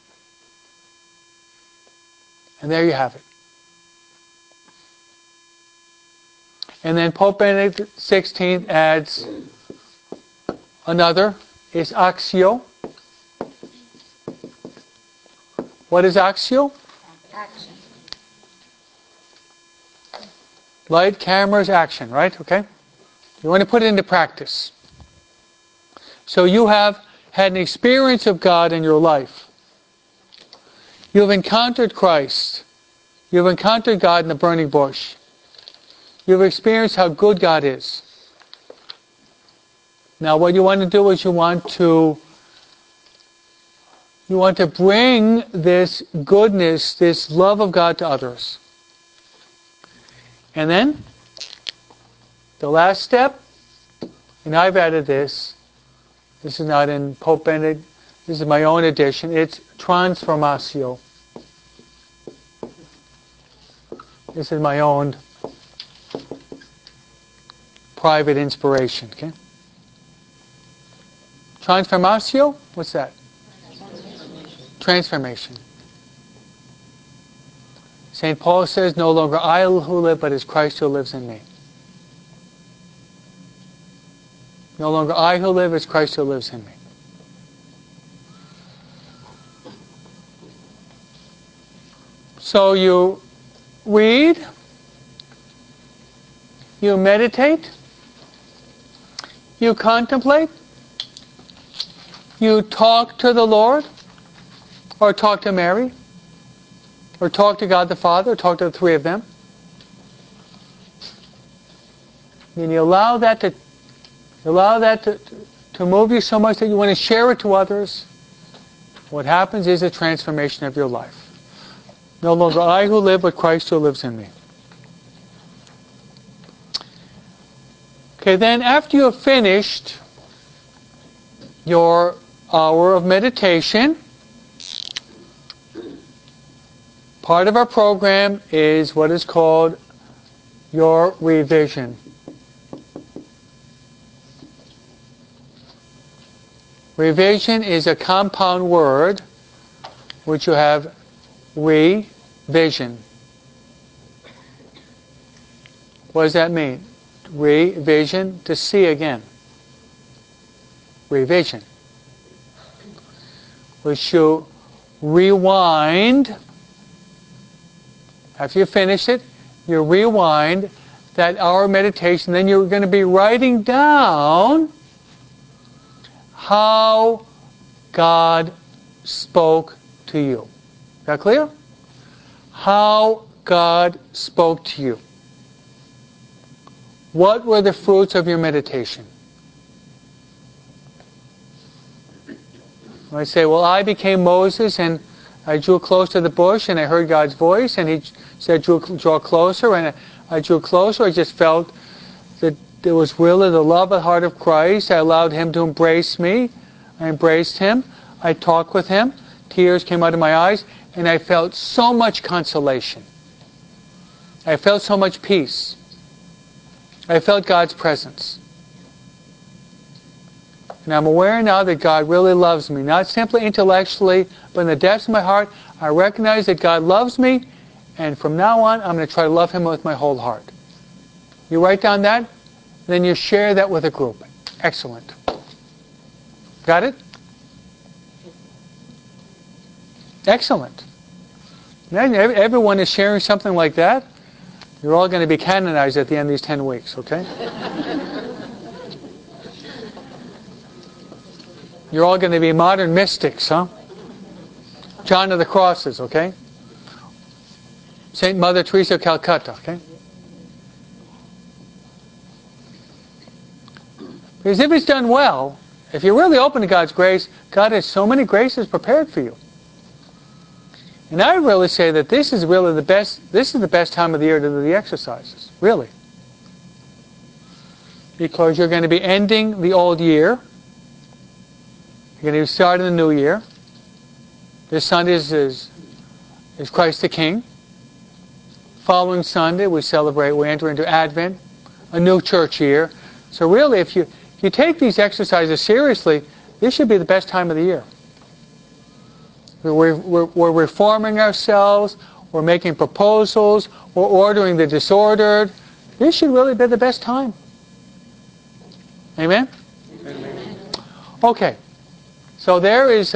And there you have it. And then Pope Benedict XVI adds another, is Actio. What is Actio? Action. Light, cameras, action, right? Okay? You want to put it into practice. So you have had an experience of God in your life. You've encountered Christ. You've encountered God in the burning bush. You've experienced how good God is. Now what you want to do is you want to bring this goodness, this love of God to others. And then, the last step, and I've added this is not in Pope Benedict, this is my own edition, it's transformatio. This is my own private inspiration, okay? Transformatio, what's that? Transformation. St. Paul says, no longer I who live, but it's Christ who lives in me. No longer I who live, it's Christ who lives in me. So you read, you meditate, you contemplate, you talk to the Lord, or talk to Mary, or talk to God the Father, or talk to the three of them. And you allow that to move you so much that you want to share it to others. What happens is a transformation of your life. No longer I who live, but Christ who lives in me. Okay, then after you have finished your hour of meditation, part of our program is what is called your revision. Revision is a compound word which you have revision. What does that mean? Revision, to see again. Revision. Which you rewind. After you finish it, you rewind that hour meditation, then you're going to be writing down how God spoke to you. Is that clear? How God spoke to you. What were the fruits of your meditation? I say, well, I became Moses and I drew close to the bush and I heard God's voice and he said, draw closer, and I drew closer. I just felt that there was really the love and heart of Christ. I allowed him to embrace me. I embraced him. I talked with him. Tears came out of my eyes and I felt so much consolation. I felt so much peace. I felt God's presence. And I'm aware now that God really loves me, not simply intellectually, but in the depths of my heart, I recognize that God loves me, and from now on, I'm going to try to love him with my whole heart. You write down that, then you share that with a group. Excellent. Got it? Excellent. Now, everyone is sharing something like that. You're all going to be canonized at the end of these 10 weeks, okay? You're all going to be modern mystics, huh? John of the Crosses, okay? Saint Mother Teresa of Calcutta, okay? Because if it's done well, if you're really open to God's grace, God has so many graces prepared for you. And I really say that this is really the best time of the year to do the exercises, really. Because you're going to be ending the old year. You're going to be starting the new year. This Sunday is Christ the King. Following Sunday, we enter into Advent, a new church year. So really, if you take these exercises seriously, this should be the best time of the year. We're reforming ourselves, we're making proposals, we're ordering the disordered. This should really be the best time. Amen? Amen. Okay, so there is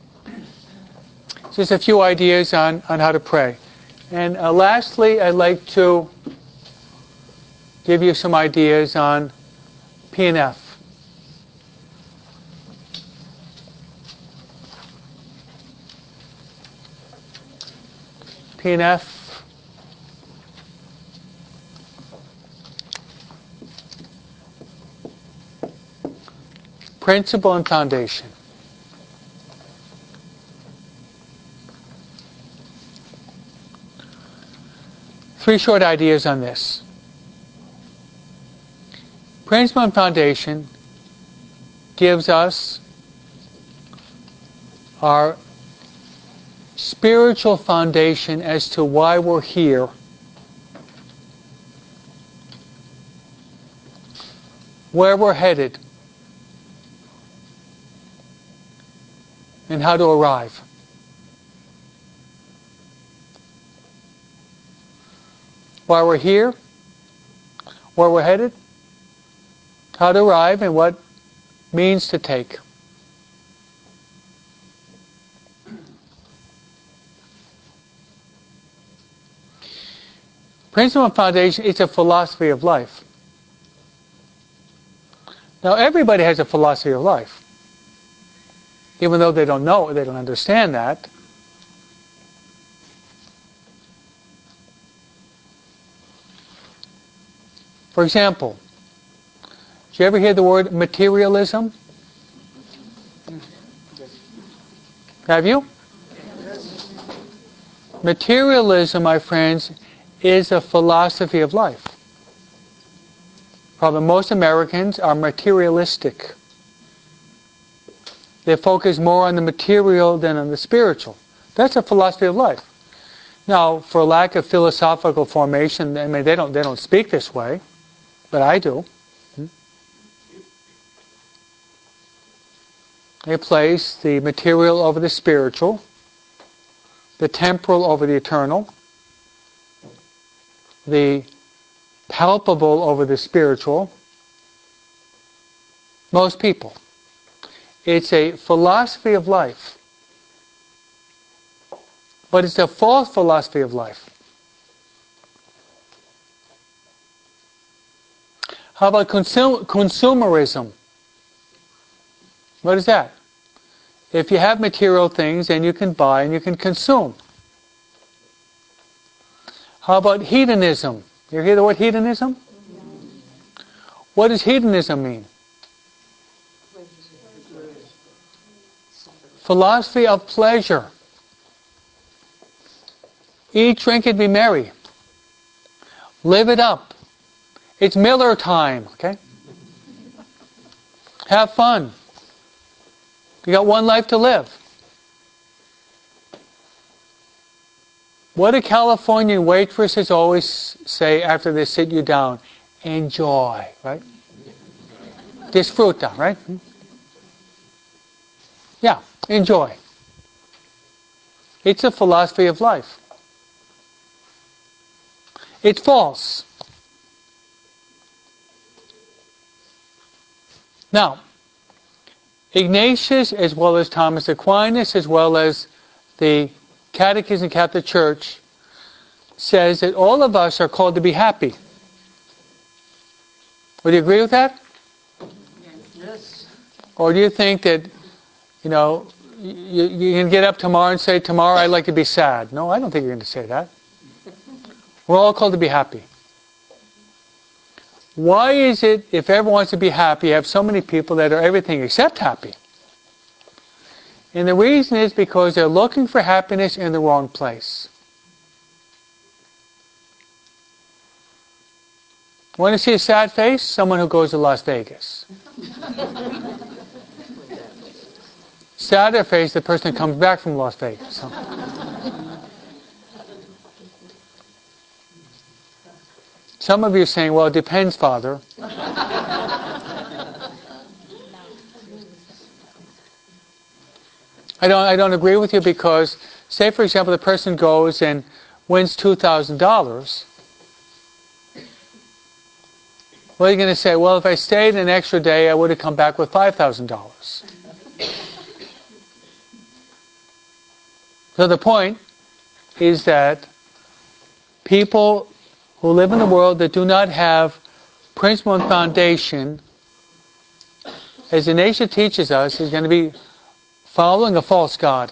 just a few ideas on how to pray. And lastly, I'd like to give you some ideas on PNF. PNF, principle and foundation. Three short ideas on this. Principle and foundation gives us our spiritual foundation as to why we're here, where we're headed, and how to arrive. Why we're here, where we're headed, how to arrive, and what means to take. Principle and foundation is a philosophy of life. Now, everybody has a philosophy of life. Even though they don't know it, they don't understand that. For example, did you ever hear the word materialism? Have you? Materialism, my friends, is a philosophy of life. Probably most Americans are materialistic. They focus more on the material than on the spiritual. That's a philosophy of life. Now, for lack of philosophical formation, I mean, they don't speak this way, but I do. They place the material over the spiritual, the temporal over the eternal, the palpable over the spiritual. Most people. It's a philosophy of life. But it's a false philosophy of life. How about consumerism? What is that? If you have material things, then you can buy and you can consume. How about hedonism? You hear the word hedonism? What does hedonism mean? Philosophy of pleasure. Eat, drink, and be merry. Live it up. It's Miller time, okay? Have fun. You got one life to live. What do Californian waitresses always say after they sit you down? Enjoy, right? Disfruta, right? Yeah, enjoy. It's a philosophy of life. It's false. Now, Ignatius, as well as Thomas Aquinas, as well as the Catechism of the Catholic Church, says that all of us are called to be happy. Would you agree with that? Yes. Or do you think that, you can get up tomorrow and say, tomorrow I'd like to be sad? No, I don't think you're going to say that. We're all called to be happy. Why is it, if everyone wants to be happy, you have so many people that are everything except happy? And the reason is because they're looking for happiness in the wrong place. Want to see a sad face? Someone who goes to Las Vegas. Sadder face, the person that comes back from Las Vegas. Some of you are saying, well, it depends, Father. I don't agree with you because, say for example, the person goes and wins $2,000. What are you going to say? Well, if I stayed an extra day, I would have come back with $5,000. So the point is that people who live in the world that do not have principle and foundation, as the nation teaches us, is going to be following a false god.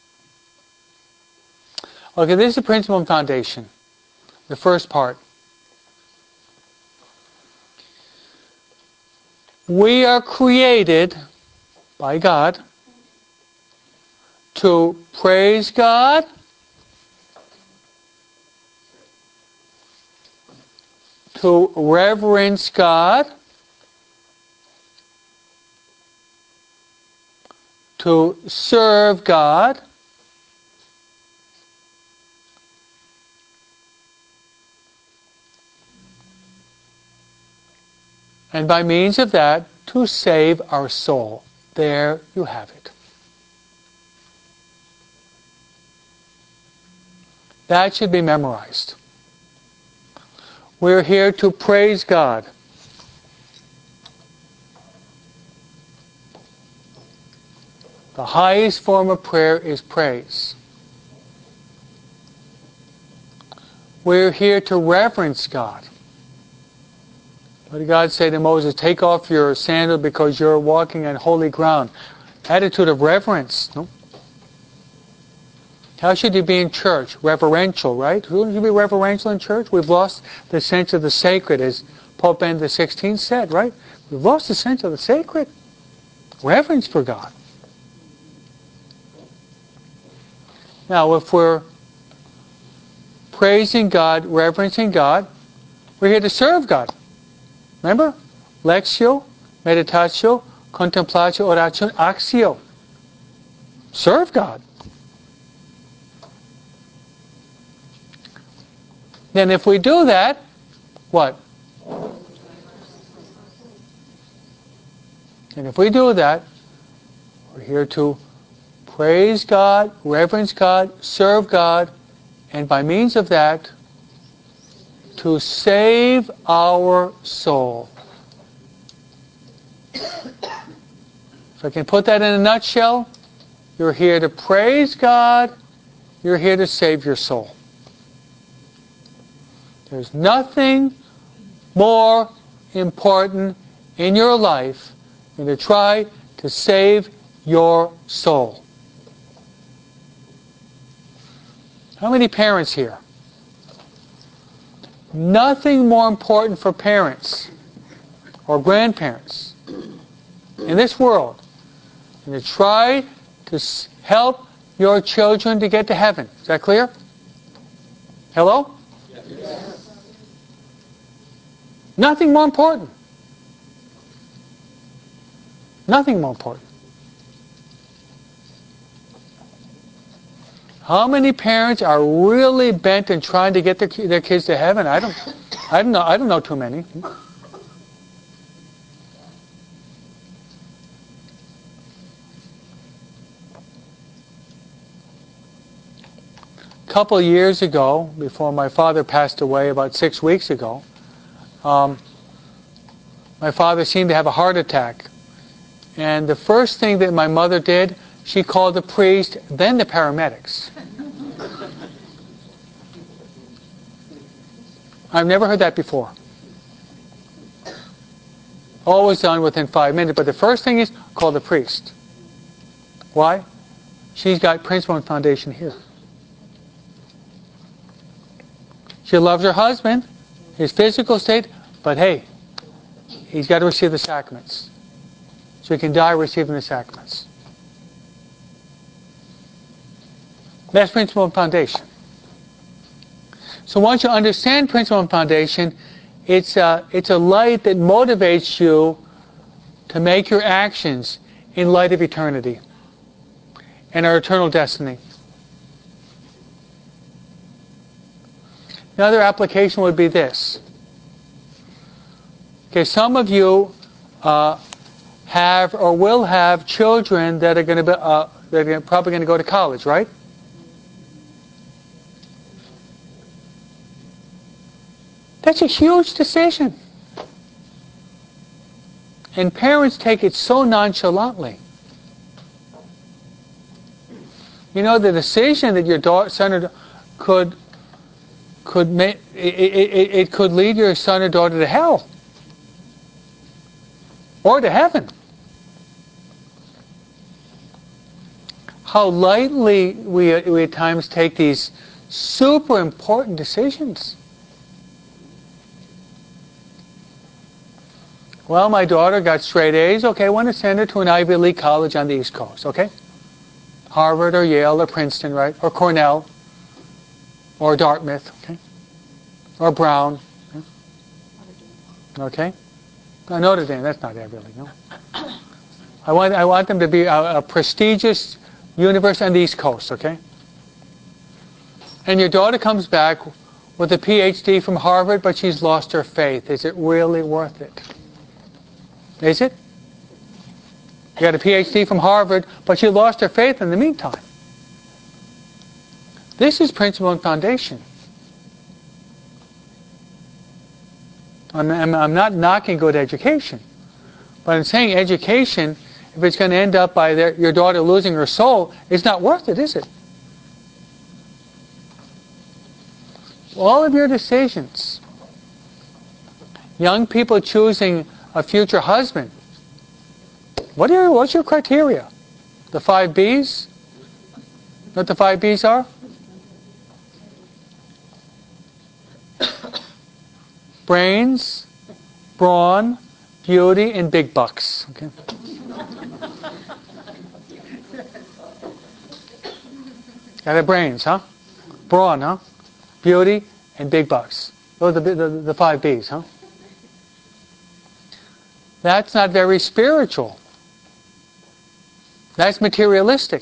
Okay, this is the principle and foundation. The first part. We are created by God to praise God, to reverence God, to serve God, and by means of that, to save our soul. There you have it. That should be memorized. We're here to praise God. The highest form of prayer is praise. We're here to reverence God. What did God say to Moses? Take off your sandal because you're walking on holy ground. Attitude of reverence. No? How should you be in church? Reverential, right? Wouldn't you be reverential in church? We've lost the sense of the sacred, as Pope Benedict XVI said, right? We've lost the sense of the sacred. Reverence for God. Now, if we're praising God, reverencing God, we're here to serve God. Remember? Lectio, meditatio, contemplatio, oratio, actio. Serve God. Then if we do that, what? And if we do that, we're here to praise God, reverence God, serve God, and by means of that, to save our soul. If I can put that in a nutshell, you're here to praise God, you're here to save your soul. There's nothing more important in your life than to try to save your soul. How many parents here? Nothing more important for parents or grandparents in this world than to try to help your children to get to heaven. Is that clear? Hello? Yes. Nothing more important. Nothing more important. How many parents are really bent in trying to get their kids to heaven? I don't know too many. A couple of years ago, before my father passed away about 6 weeks ago, my father seemed to have a heart attack. And the first thing that my mother did, she called the priest, then the paramedics. I've never heard that before. Always done within 5 minutes. But the first thing is, call the priest. Why? She's got Principle and Foundation here. She loves her husband, his physical state, but hey, he's got to receive the sacraments. So he can die receiving the sacraments. That's Principle and Foundation. So once you understand Principle and Foundation, it's a light that motivates you to make your actions in light of eternity and our eternal destiny. Another application would be this. Okay, some of you have or will have children that are going to be they're probably going to go to college, right? That's a huge decision. And parents take it so nonchalantly. You know, the decision that your son could make, it could lead your son or daughter to hell. Or to heaven. How lightly we at times take these super important decisions. Well, my daughter got straight A's. Okay, I want to send her to an Ivy League college on the East Coast, okay? Harvard or Yale or Princeton, right? Or Cornell. Or Dartmouth, okay? Or Brown. Okay? Notre Dame, that's not Ivy League, no. I want them to be a prestigious university on the East Coast, okay? And your daughter comes back with a PhD from Harvard, but she's lost her faith. Is it really worth it? Is it? You got a PhD from Harvard, but she lost her faith in the meantime. This is Principle and Foundation. I'm not knocking good education, but I'm saying education, if it's going to end up by your daughter losing her soul, it's not worth it, is it? All of your decisions, young people choosing a future husband, what's your criteria? The 5 B's? Know what the 5 B's are? Brains, brawn, beauty, and big bucks. Okay. Got the brains, huh? Brawn, huh? Beauty, and big bucks. Those are the 5 B's, huh? That's not very spiritual. That's materialistic.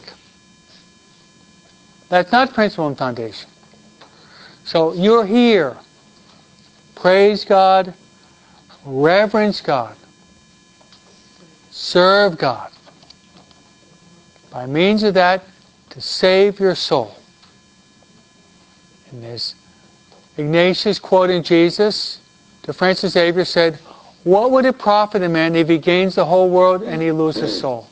That's not Principle and Foundation. So you're here. Praise God. Reverence God. Serve God. By means of that, to save your soul. And there's Ignatius quoting Jesus to Francis Xavier said, "What would it profit a man if he gains the whole world and he loses his soul?"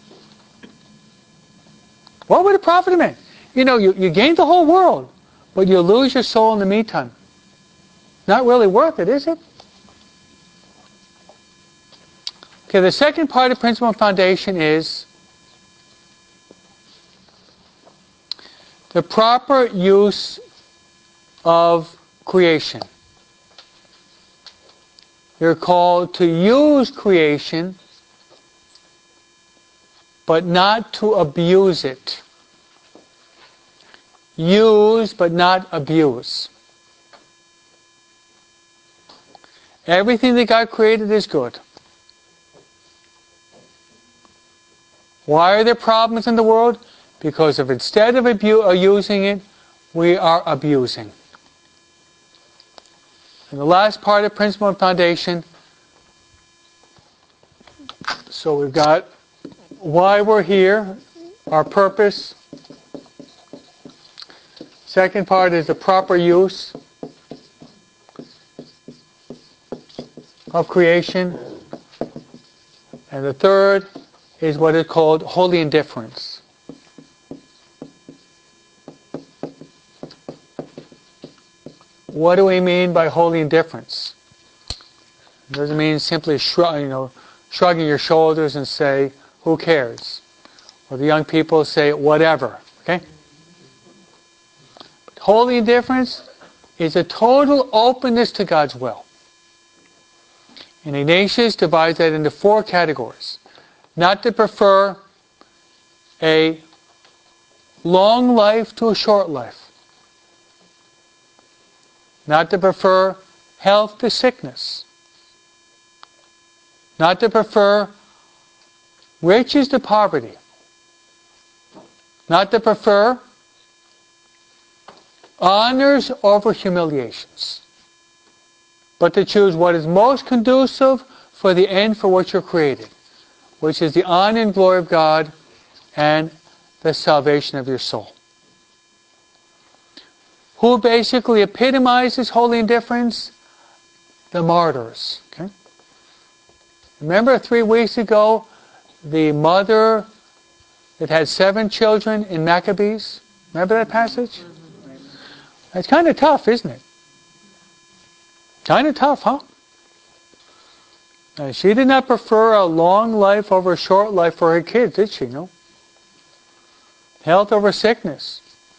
What would it profit a man? You know, you gain the whole world, but you lose your soul in the meantime. Not really worth it, is it? Okay, the second part of principle and foundation is the proper use of creation. You're called to use creation, but not to abuse it. Use, but not abuse. Everything that God created is good. Why are there problems in the world? Because if instead of using it, we are abusing. And the last part of principle and foundation, so we've got why we're here, our purpose. Second part is the proper use of creation. And the third is what is called holy indifference. What do we mean by holy indifference? It doesn't mean simply shrugging your shoulders and say, who cares? Or the young people say, whatever. Okay? But holy indifference is a total openness to God's will. And Ignatius divides that into 4 categories. Not to prefer a long life to a short life. Not to prefer health to sickness. Not to prefer riches to poverty. Not to prefer honors over humiliations. But to choose what is most conducive for the end for which you're created, which is the honor and glory of God and the salvation of your soul. Who basically epitomizes holy indifference? The martyrs. Okay? Remember 3 weeks ago, the mother that had 7 children in Maccabees? Remember that passage? It's kind of tough, isn't it? Kind of tough, huh? She did not prefer a long life over a short life for her kids, did she? No. Health over sickness.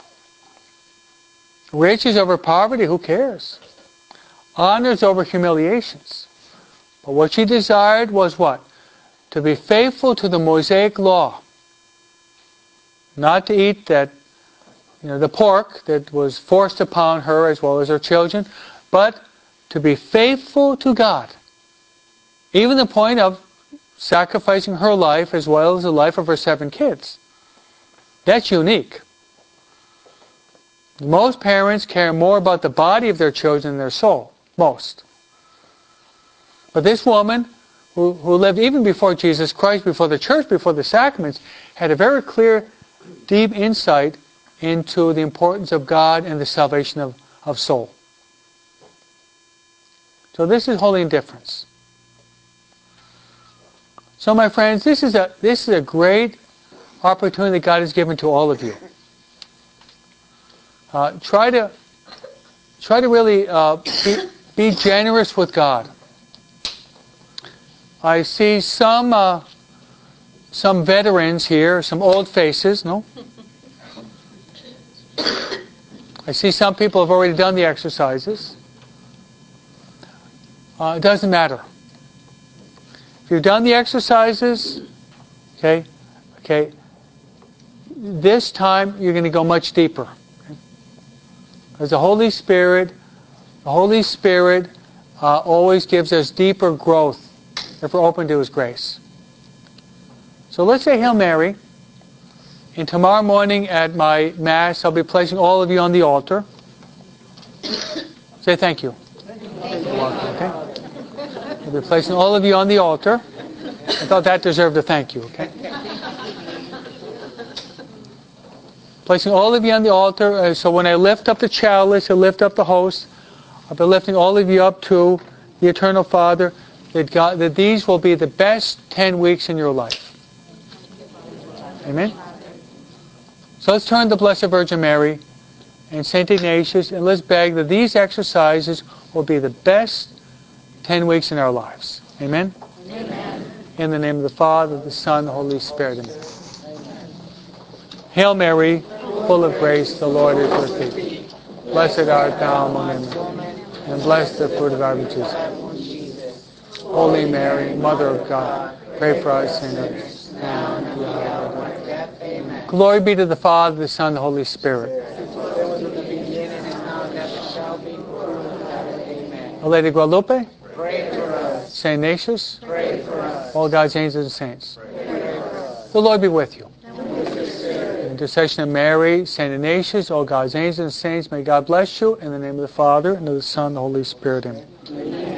Riches over poverty, who cares? Honors over humiliations. But what she desired was what? To be faithful to the Mosaic law. Not to eat that, the pork that was forced upon her as well as her children, but to be faithful to God. Even the point of sacrificing her life as well as the life of her 7 kids. That's unique. Most parents care more about the body of their children than their soul. Most. But this woman, who lived even before Jesus Christ, before the church, before the sacraments, had a very clear, deep insight into the importance of God and the salvation of soul. So this is holy indifference. So my friends, this is a great opportunity that God has given to all of you. Try to really be generous with God. I see some veterans here, some old faces, no? I see some people have already done the exercises. It doesn't matter. If you've done the exercises, okay, this time you're going to go much deeper. Okay? Because the Holy Spirit always gives us deeper growth if we're open to His grace. So let's say Hail Mary. And tomorrow morning at my Mass, I'll be placing all of you on the altar. Say thank you. You're welcome, okay? I'll be placing all of you on the altar. I thought that deserved a thank you, okay? Placing all of you on the altar, so when I lift up the chalice, I lift up the host, I'll be lifting all of you up to the Eternal Father, that these will be the best 10 weeks in your life. Amen? So let's turn to the Blessed Virgin Mary and St. Ignatius, and let's beg that these exercises will be the best 10 weeks in our lives. Amen? Amen. In the name of the Father, the Son, the Holy Spirit. Amen. Hail Mary, full of grace, the Lord is with thee. Blessed art thou among women, and blessed the fruit of thy womb, Jesus. Holy Mary, Mother of God, pray for us sinners, now and at the hour of our death. Amen. Glory be to the Father, the Son, and the Holy Spirit. Our Lady of Guadalupe, pray for us. Saint Ignatius, pray for us. All God's angels and saints, pray for us. The Lord be with you. In intercession of Mary, Saint Ignatius, all God's angels and saints, may God bless you. In the name of the Father, and of the Son, and the Holy Spirit. Amen.